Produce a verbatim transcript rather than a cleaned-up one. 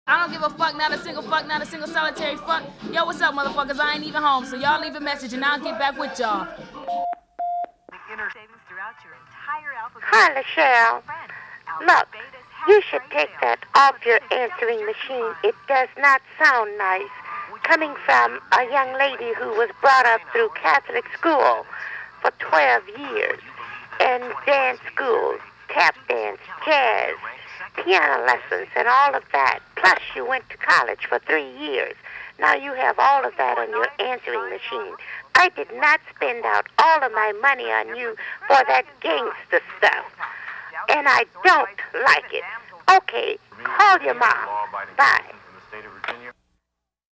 I don't give a fuck, not a single fuck, not a single solitary fuck. Yo, what's up, motherfuckers? I ain't even home, so y'all leave a message and I'll get back with y'all. Hi, Michelle. Look, you should take that off your answering machine. It does not sound nice. Coming from a young lady who was brought up through Catholic school for twelve years, and dance school, tap dance, jazz, piano lessons, and all of that. Plus, you went to college for three years. Now you have all of that on your answering machine. I did not spend out all of my money on you for that gangster stuff. And I don't like it. Okay, call your mom. Bye.